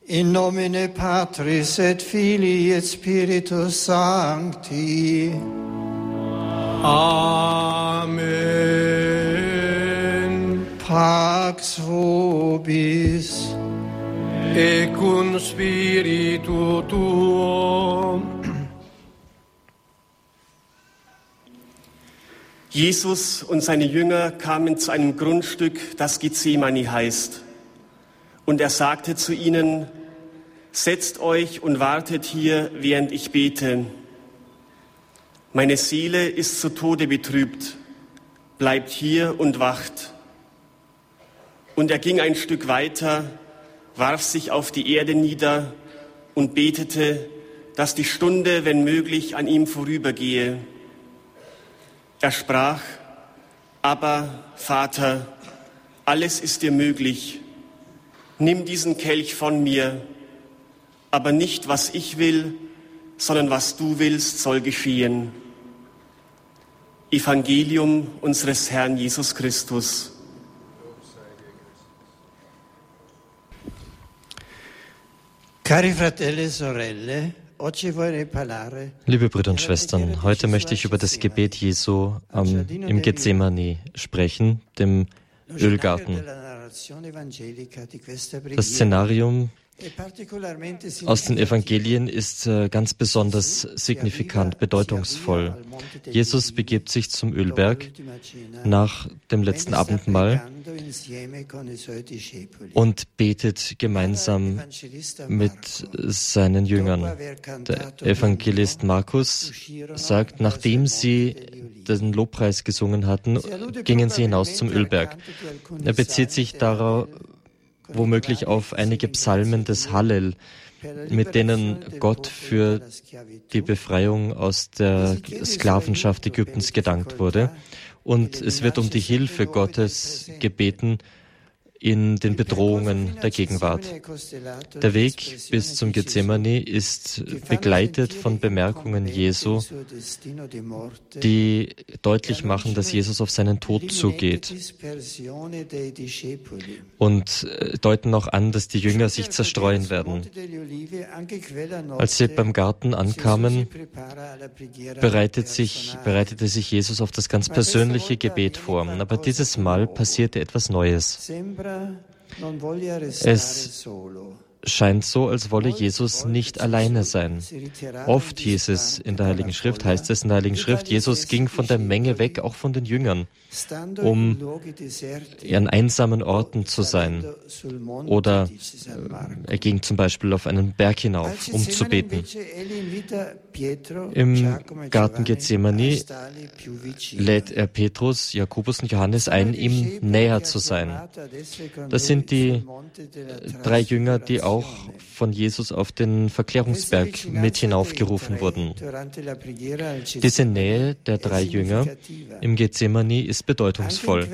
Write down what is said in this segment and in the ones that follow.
In nomine Patris et Filii et Spiritus Sancti. Amen. Pax vobis. Et cum spiritu tuo. Jesus und seine Jünger kamen zu einem Grundstück, das Gethsemane heißt. Und er sagte zu ihnen: Setzt euch und wartet hier, während ich bete. Meine Seele ist zu Tode betrübt. Bleibt hier und wacht. Und er ging ein Stück weiter, warf sich auf die Erde nieder und betete, dass die Stunde, wenn möglich, an ihm vorübergehe. Er sprach: Aber, Vater, alles ist dir möglich. Nimm diesen Kelch von mir, aber nicht, was ich will, sondern was du willst, soll geschehen. Evangelium unseres Herrn Jesus Christus. Cari fratelli e sorelle, oggi vorrei parlare. Liebe Brüder und Schwestern, heute möchte ich über das Gebet Jesu im Gethsemane sprechen, dem Ölgarten. Das Szenarium aus den Evangelien ist ganz besonders signifikant, bedeutungsvoll. Jesus begibt sich zum Ölberg nach dem letzten Abendmahl und betet gemeinsam mit seinen Jüngern. Der Evangelist Markus sagt, nachdem sie den Lobpreis gesungen hatten, gingen sie hinaus zum Ölberg. Er bezieht sich darauf, womöglich auf einige Psalmen des Hallel, mit denen Gott für die Befreiung aus der Sklavenschaft Ägyptens gedankt wurde. Und es wird um die Hilfe Gottes gebeten in den Bedrohungen der Gegenwart. Der Weg bis zum Gethsemane ist begleitet von Bemerkungen Jesu, die deutlich machen, dass Jesus auf seinen Tod zugeht und deuten auch an, dass die Jünger sich zerstreuen werden. Als sie beim Garten ankamen, bereitete sich Jesus auf das ganz persönliche Gebet vor. Aber dieses Mal passierte etwas Neues. Es scheint so, als wolle Jesus nicht alleine sein. Oft heißt es in der Heiligen Schrift, Jesus ging von der Menge weg, auch von den Jüngern, um an einsamen Orten zu sein. Oder er ging zum Beispiel auf einen Berg hinauf, um zu beten. Im Garten Gethsemane lädt er Petrus, Jakobus und Johannes ein, ihm näher zu sein. Das sind die 3 Jünger, die auch von Jesus auf den Verklärungsberg mit hinaufgerufen wurden. Diese Nähe der 3 Jünger im Gethsemane ist bedeutungsvoll.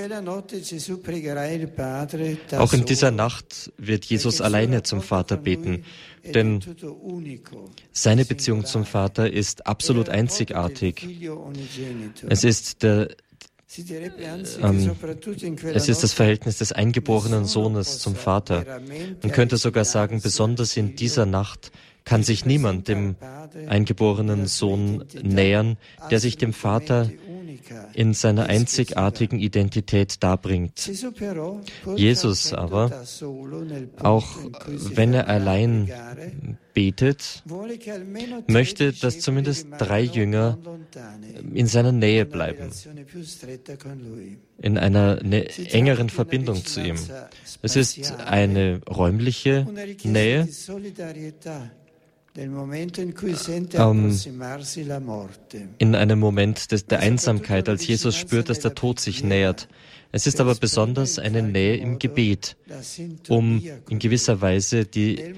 Auch in dieser Nacht wird Jesus alleine zum Vater beten, denn seine Beziehung zum Vater ist absolut einzigartig. Es ist das Verhältnis des eingeborenen Sohnes zum Vater. Man könnte sogar sagen, besonders in dieser Nacht kann sich niemand dem eingeborenen Sohn nähern, der sich dem Vater in seiner einzigartigen Identität darbringt. Jesus aber, auch wenn er allein betet, möchte, dass zumindest 3 Jünger in seiner Nähe bleiben, in einer engeren Verbindung zu ihm. Es ist eine räumliche Nähe, in einem Moment der Einsamkeit, als Jesus spürt, dass der Tod sich nähert. Es ist aber besonders eine Nähe im Gebet, um in gewisser Weise den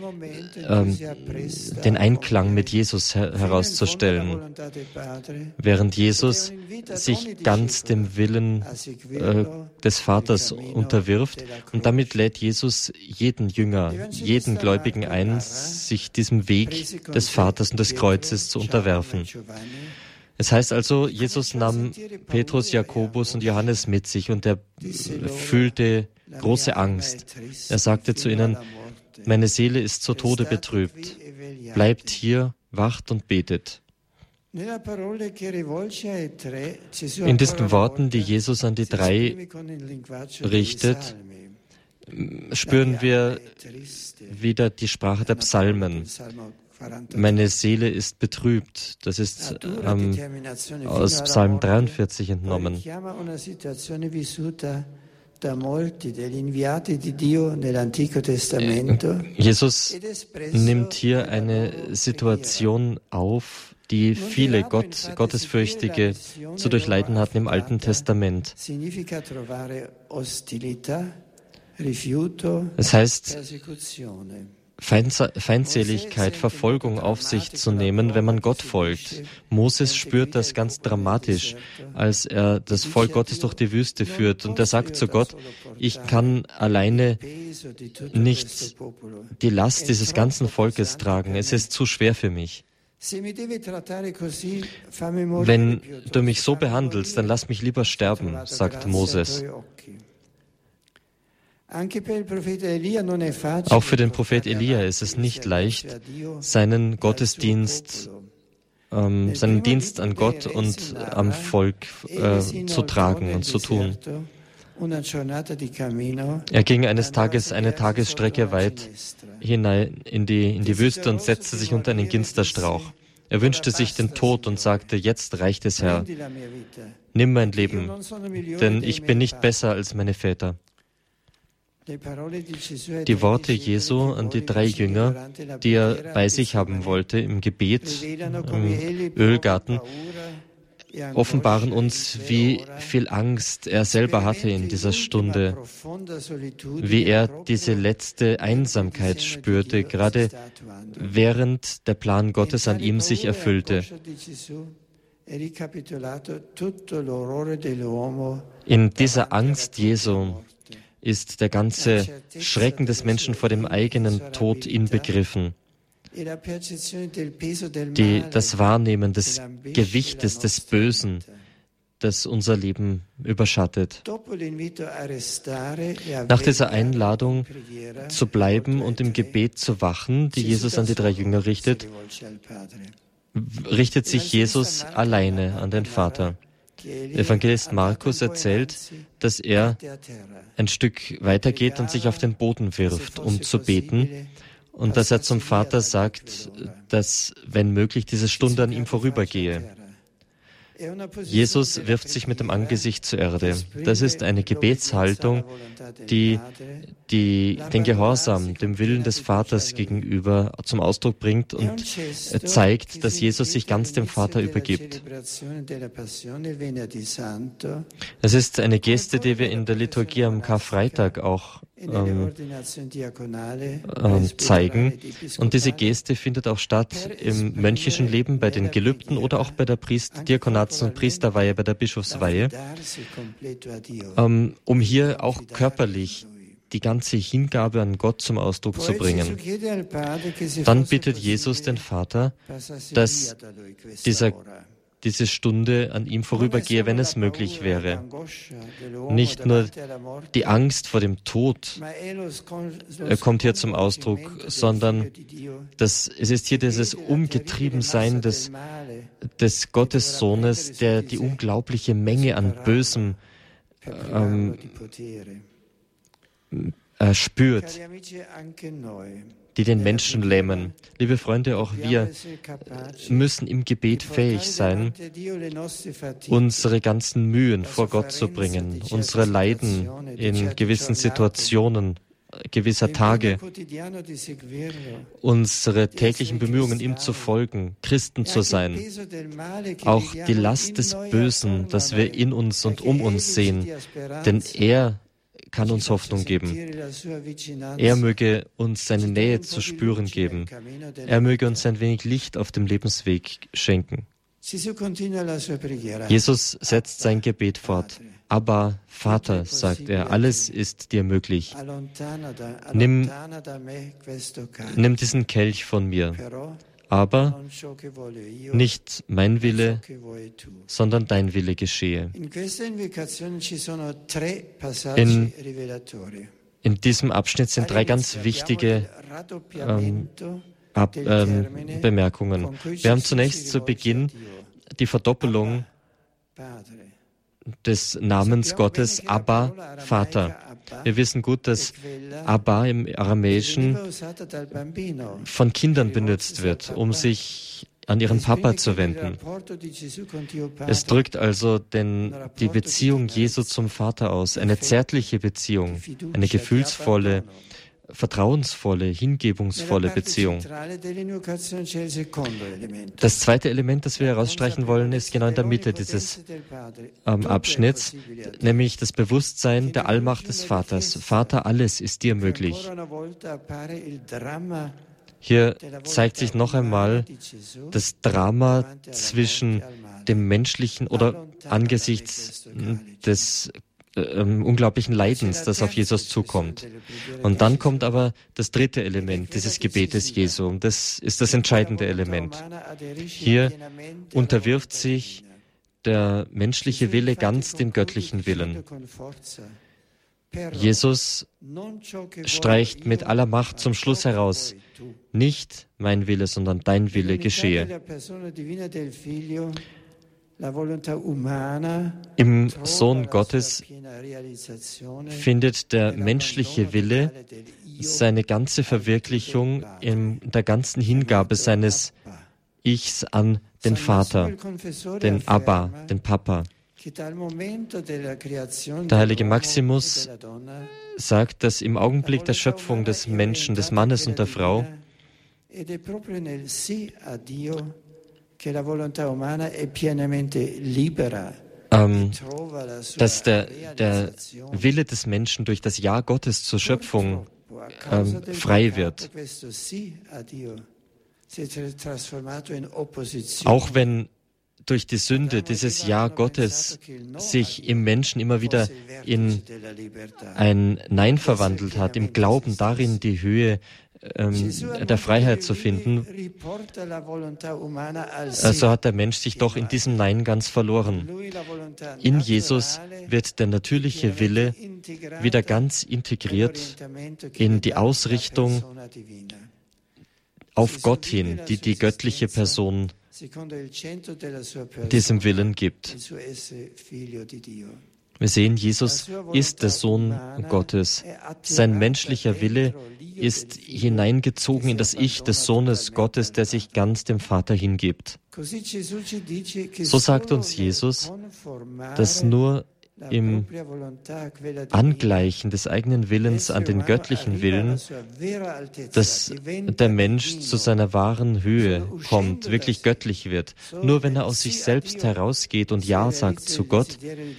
Einklang mit Jesus herauszustellen, während Jesus sich ganz dem Willen des Vaters unterwirft. Und damit lädt Jesus jeden Jünger, jeden Gläubigen ein, sich diesem Weg des Vaters und des Kreuzes zu unterwerfen. Es heißt also, Jesus nahm Petrus, Jakobus und Johannes mit sich und er fühlte große Angst. Er sagte zu ihnen, meine Seele ist zu Tode betrübt. Bleibt hier, wacht und betet. In diesen Worten, die Jesus an die drei richtet, spüren wir wieder die Sprache der Psalmen. Meine Seele ist betrübt. Das ist aus Psalm 43 entnommen. Jesus nimmt hier eine Situation auf, die viele Gottesfürchtige zu durchleiden hatten im Alten Testament. Es heißt, Feindseligkeit, Verfolgung auf sich zu nehmen, wenn man Gott folgt. Moses spürt das ganz dramatisch, als er das Volk Gottes durch die Wüste führt. Und er sagt zu Gott, ich kann alleine nicht die Last dieses ganzen Volkes tragen. Es ist zu schwer für mich. Wenn du mich so behandelst, dann lass mich lieber sterben, sagt Moses. Auch für den Prophet Elia ist es nicht leicht, seinen Gottesdienst, seinen Dienst an Gott und am Volk zu tragen und zu tun. Er ging eines Tages eine Tagesstrecke weit hinein in die Wüste und setzte sich unter einen Ginsterstrauch. Er wünschte sich den Tod und sagte, jetzt reicht es, Herr. Nimm mein Leben, denn ich bin nicht besser als meine Väter. Die Worte Jesu an die drei Jünger, die er bei sich haben wollte im Gebet, im Ölgarten, offenbaren uns, wie viel Angst er selber hatte in dieser Stunde, wie er diese letzte Einsamkeit spürte, gerade während der Plan Gottes an ihm sich erfüllte. In dieser Angst Jesu ist der ganze Schrecken des Menschen vor dem eigenen Tod inbegriffen. Das Wahrnehmen des Gewichtes des Bösen, das unser Leben überschattet. Nach dieser Einladung zu bleiben und im Gebet zu wachen, die Jesus an die drei Jünger richtet, richtet sich Jesus alleine an den Vater. Der Evangelist Markus erzählt, dass er ein Stück weitergeht und sich auf den Boden wirft, um zu beten, und dass er zum Vater sagt, dass, wenn möglich, diese Stunde an ihm vorübergehe. Jesus wirft sich mit dem Angesicht zur Erde. Das ist eine Gebetshaltung, die den Gehorsam dem Willen des Vaters gegenüber zum Ausdruck bringt und zeigt, dass Jesus sich ganz dem Vater übergibt. Es ist eine Geste, die wir in der Liturgie am Karfreitag auch zeigen. Und diese Geste findet auch statt im mönchischen Leben, bei den Gelübden oder auch bei der Diakonats- und Priesterweihe, bei der Bischofsweihe, um hier auch körperlich die ganze Hingabe an Gott zum Ausdruck zu bringen. Dann bittet Jesus den Vater, dass diese Stunde an ihm vorübergehe, wenn es möglich wäre. Nicht nur die Angst vor dem Tod kommt hier zum Ausdruck, sondern es ist hier dieses Umgetriebensein des Gottessohnes, der die unglaubliche Menge an Bösem spürt, die den Menschen lähmen. Liebe Freunde, auch wir müssen im Gebet fähig sein, unsere ganzen Mühen vor Gott zu bringen, unsere Leiden in gewissen Situationen, gewisser Tage, unsere täglichen Bemühungen, ihm zu folgen, Christen zu sein, auch die Last des Bösen, das wir in uns und um uns sehen, denn er kann uns Hoffnung geben. Er möge uns seine Nähe zu spüren geben. Er möge uns ein wenig Licht auf dem Lebensweg schenken. Jesus setzt sein Gebet fort. Aber Vater, sagt er, alles ist dir möglich. Nimm diesen Kelch von mir. Aber nicht mein Wille, sondern dein In diesem Abschnitt sind 3 ganz wichtige Bemerkungen. Wir haben zunächst zu Beginn die Verdoppelung des Namens Gottes Abba, Vater. Wir wissen gut, dass Abba im Aramäischen von Kindern benutzt wird, um sich an ihren Papa zu wenden. Es drückt also die Beziehung Jesu zum Vater aus, eine zärtliche Beziehung, eine gefühlsvolle, vertrauensvolle, hingebungsvolle Beziehung. Das zweite Element, das wir herausstreichen wollen, ist genau in der Mitte dieses Abschnitts, nämlich das Bewusstsein der Allmacht des Vaters. Vater, alles ist dir möglich. Hier zeigt sich noch einmal das Drama zwischen dem menschlichen oder angesichts des unglaublichen Leidens, das auf Jesus zukommt. Und dann kommt aber das dritte Element dieses Gebetes Jesu. Und das ist das entscheidende Element. Hier unterwirft sich der menschliche Wille ganz dem göttlichen Willen. Jesus streicht mit aller Macht zum Schluss heraus: Nicht mein Wille, sondern dein Wille geschehe. Im Sohn Gottes findet der menschliche Wille seine ganze Verwirklichung in der ganzen Hingabe seines Ichs an den Vater, den Abba, den Papa. Der heilige Maximus sagt, dass im Augenblick der Schöpfung des Menschen, des Mannes und der Frau, dass der Wille des Menschen durch das Ja Gottes zur Schöpfung frei wird. Auch wenn durch die Sünde dieses Ja Gottes sich im Menschen immer wieder in ein Nein verwandelt hat, im Glauben darin die Höhe der Freiheit zu finden, so hat der Mensch sich doch in diesem Nein ganz verloren. In Jesus wird der natürliche Wille wieder ganz integriert in die Ausrichtung auf Gott hin, die die göttliche Person diesem Willen gibt. Wir sehen, Jesus ist der Sohn Gottes. Sein menschlicher Wille ist hineingezogen in das Ich des Sohnes Gottes, der sich ganz dem Vater hingibt. So sagt uns Jesus, dass nur im Angleichen des eigenen Willens an den göttlichen Willen, dass der Mensch zu seiner wahren Höhe kommt, wirklich göttlich wird. Nur wenn er aus sich selbst herausgeht und Ja sagt zu Gott,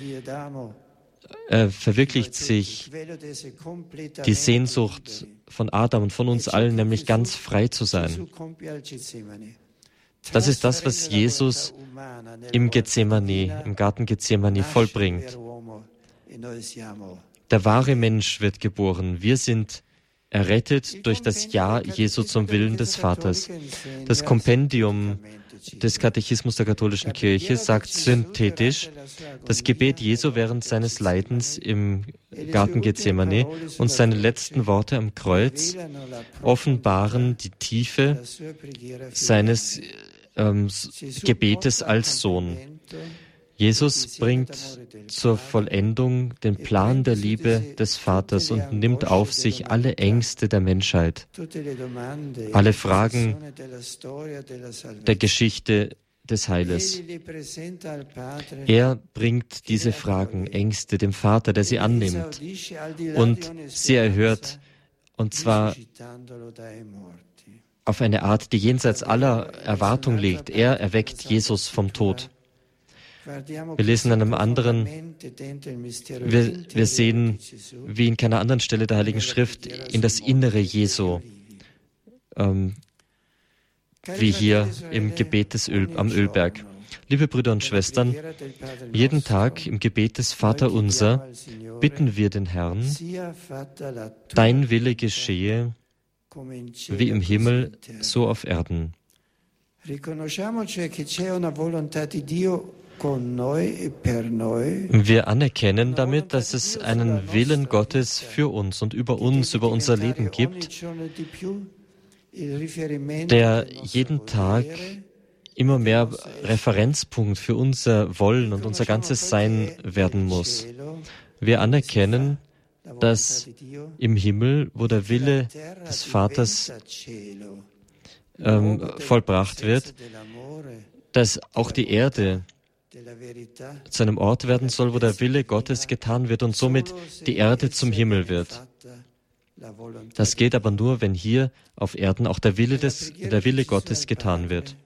verwirklicht sich die Sehnsucht von Adam und von uns allen, nämlich ganz frei zu sein. Das ist das, was Jesus im Garten Gethsemane vollbringt. Der wahre Mensch wird geboren. Wir sind errettet durch das Ja Jesu zum Willen des Vaters. Das Kompendium des Katechismus der katholischen Kirche sagt synthetisch, das Gebet Jesu während seines Leidens im Garten Gethsemane und seine letzten Worte am Kreuz offenbaren die Tiefe seines Gebetes als Sohn. Jesus bringt zur Vollendung den Plan der Liebe des Vaters und nimmt auf sich alle Ängste der Menschheit, alle Fragen der Geschichte des Heiles. Er bringt diese Fragen, Ängste dem Vater, der sie annimmt und sie erhört, und zwar auf eine Art, die jenseits aller Erwartung liegt. Er erweckt Jesus vom Tod. Wir lesen an einem anderen, wir sehen, wie in keiner anderen Stelle der Heiligen Schrift, in das Innere Jesu, wie hier im Gebet am Ölberg. Liebe Brüder und Schwestern, jeden Tag im Gebet des Vaterunser bitten wir den Herrn, dein Wille geschehe, wie im Himmel, so auf Erden. Wir anerkennen damit, dass es einen Willen Gottes für uns und über unser Leben gibt, der jeden Tag immer mehr Referenzpunkt für unser Wollen und unser ganzes Sein werden muss. Wir anerkennen, dass im Himmel, wo der Wille des Vaters vollbracht wird, dass auch die Erde zu einem Ort werden soll, wo der Wille Gottes getan wird und somit die Erde zum Himmel wird. Das geht aber nur, wenn hier auf Erden auch der Wille Gottes getan wird.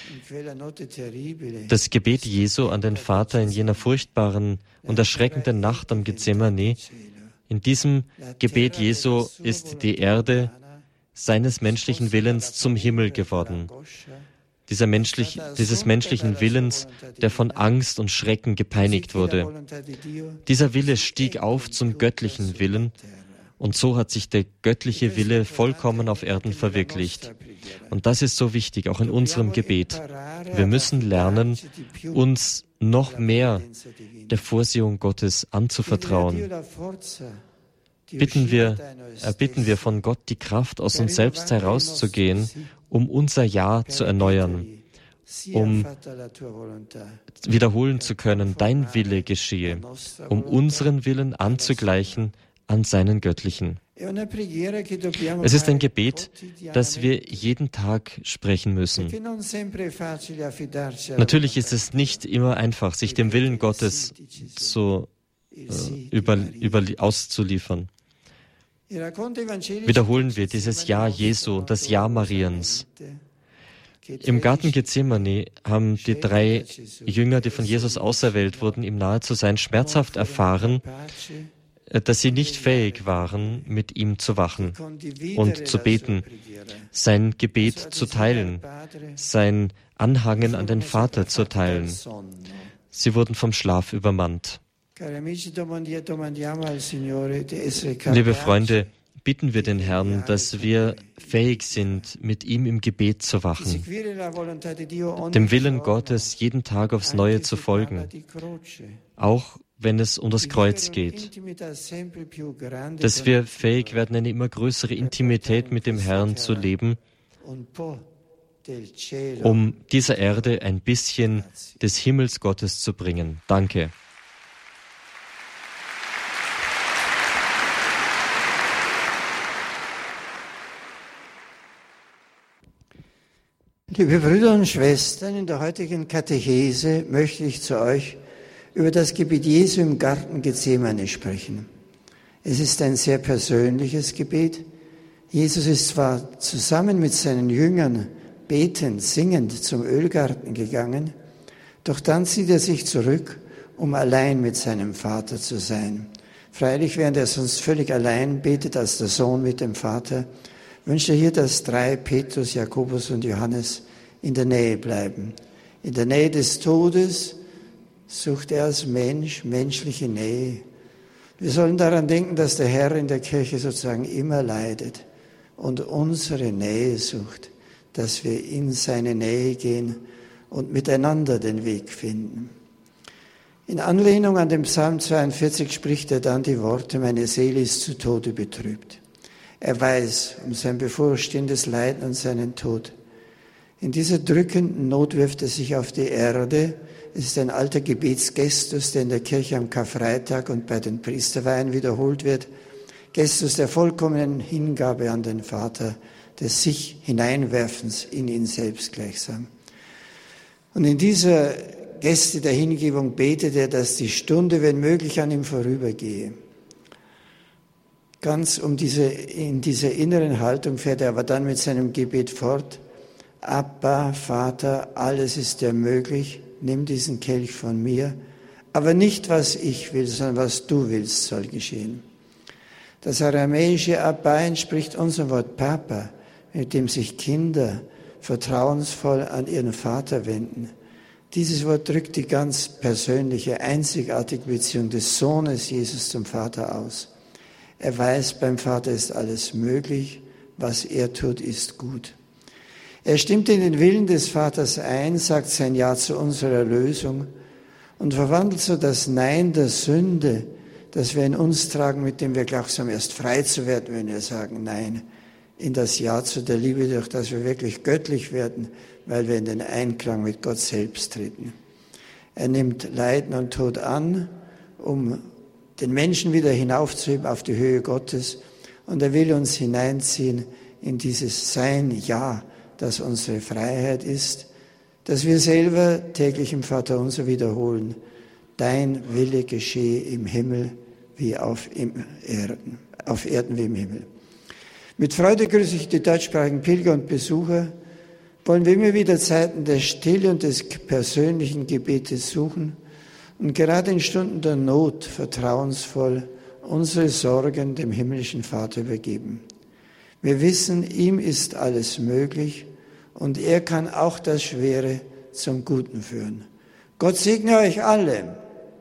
Das Gebet Jesu an den Vater in jener furchtbaren und erschreckenden Nacht am Gethsemane, in diesem Gebet Jesu ist die Erde seines menschlichen Willens zum Himmel geworden. Dieses menschlichen Willens, der von Angst und Schrecken gepeinigt wurde. Dieser Wille stieg auf zum göttlichen Willen und so hat sich der göttliche Wille vollkommen auf Erden verwirklicht. Und das ist so wichtig, auch in unserem Gebet. Wir müssen lernen, uns noch mehr der Vorsehung Gottes anzuvertrauen. Bitten wir von Gott die Kraft, aus uns selbst herauszugehen, um unser Ja zu erneuern, um wiederholen zu können, dein Wille geschehe, um unseren Willen anzugleichen an seinen göttlichen. Es ist ein Gebet, das wir jeden Tag sprechen müssen. Natürlich ist es nicht immer einfach, sich dem Willen Gottes auszuliefern. Wiederholen wir dieses Ja Jesu und das Ja Mariens. Im Garten Gethsemane haben die 3 Jünger, die von Jesus auserwählt wurden, ihm nahe zu sein, schmerzhaft erfahren, dass sie nicht fähig waren, mit ihm zu wachen und zu beten, sein Gebet zu teilen, sein Anhangen an den Vater zu teilen. Sie wurden vom Schlaf übermannt. Liebe Freunde, bitten wir den Herrn, dass wir fähig sind, mit ihm im Gebet zu wachen, dem Willen Gottes jeden Tag aufs Neue zu folgen, auch wenn es um das Kreuz geht, dass wir fähig werden, eine immer größere Intimität mit dem Herrn zu leben, um dieser Erde ein bisschen des Himmels Gottes zu bringen. Danke. Liebe Brüder und Schwestern, in der heutigen Katechese möchte ich zu euch über das Gebet Jesu im Garten Gethsemane sprechen. Es ist ein sehr persönliches Gebet. Jesus ist zwar zusammen mit seinen Jüngern betend, singend zum Ölgarten gegangen, doch dann zieht er sich zurück, um allein mit seinem Vater zu sein. Freilich, während er sonst völlig allein betet als der Sohn mit dem Vater, wünscht er hier, dass 3, Petrus, Jakobus und Johannes, in der Nähe bleiben. In der Nähe des Todes sucht er als Mensch menschliche Nähe. Wir sollen daran denken, dass der Herr in der Kirche sozusagen immer leidet und unsere Nähe sucht, dass wir in seine Nähe gehen und miteinander den Weg finden. In Anlehnung an den Psalm 42 spricht er dann die Worte, meine Seele ist zu Tode betrübt. Er weiß um sein bevorstehendes Leiden und seinen Tod. In dieser drückenden Not wirft er sich auf die Erde. Es ist ein alter Gebetsgestus, der in der Kirche am Karfreitag und bei den Priesterweihen wiederholt wird. Gestus der vollkommenen Hingabe an den Vater, des sich Hineinwerfens in ihn selbst gleichsam. Und in dieser Geste der Hingebung betet er, dass die Stunde, wenn möglich, an ihm vorübergehe. Ganz in dieser inneren Haltung fährt er aber dann mit seinem Gebet fort. Abba, Vater, alles ist dir möglich, nimm diesen Kelch von mir, aber nicht, was ich will, sondern was du willst, soll geschehen. Das aramäische Abba entspricht unserem Wort Papa, mit dem sich Kinder vertrauensvoll an ihren Vater wenden. Dieses Wort drückt die ganz persönliche, einzigartige Beziehung des Sohnes Jesus zum Vater aus. Er weiß, beim Vater ist alles möglich, was er tut, ist gut. Er stimmt in den Willen des Vaters ein, sagt sein Ja zu unserer Erlösung und verwandelt so das Nein der Sünde, das wir in uns tragen, mit dem wir gleichsam erst frei zu werden, wenn wir sagen Nein, in das Ja zu der Liebe, durch das wir wirklich göttlich werden, weil wir in den Einklang mit Gott selbst treten. Er nimmt Leiden und Tod an, um den Menschen wieder hinaufzuheben auf die Höhe Gottes, und er will uns hineinziehen in dieses Sein, Ja, das unsere Freiheit ist, dass wir selber täglich im Vaterunser wiederholen: Dein Wille geschehe im Himmel wie auf Erden wie im Himmel. Mit Freude grüße ich die deutschsprachigen Pilger und Besucher. Wollen wir immer wieder Zeiten der Stille und des persönlichen Gebetes suchen und gerade in Stunden der Not vertrauensvoll unsere Sorgen dem himmlischen Vater übergeben. Wir wissen, ihm ist alles möglich und er kann auch das Schwere zum Guten führen. Gott segne euch alle.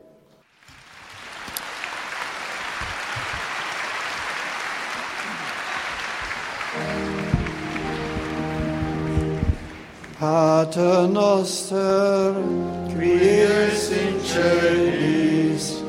Pater noster, qui es in celis,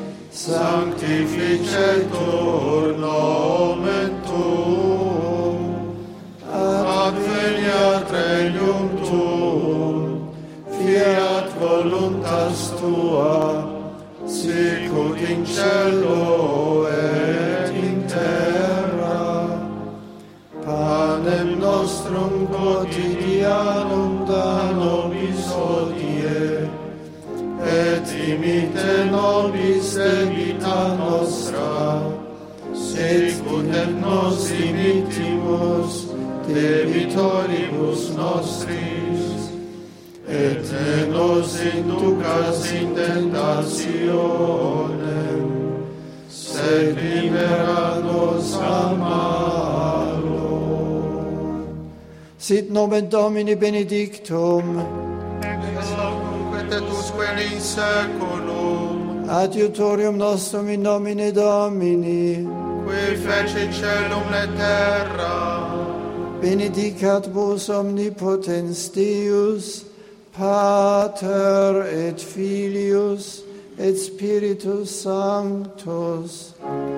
sanctificetur nomen tuum, adveniat regnum tuum, fiat voluntas tua, sicut in cielo et in terra. Panem nostrum quotidianum da nobis hodie, et imite nobis debita nostra, sicut et nos imitimus debitoribus nostris, et ne nos inducas in tentationem, sed libera nos a malo. Sit nomen Domini benedictum, ex hoc nunc et usque in saeculum, adiutorium nostrum in nomine Domini, qui fece caelum et terra, benedicat vos omnipotens Deus, Pater et Filius et Spiritus Sanctus,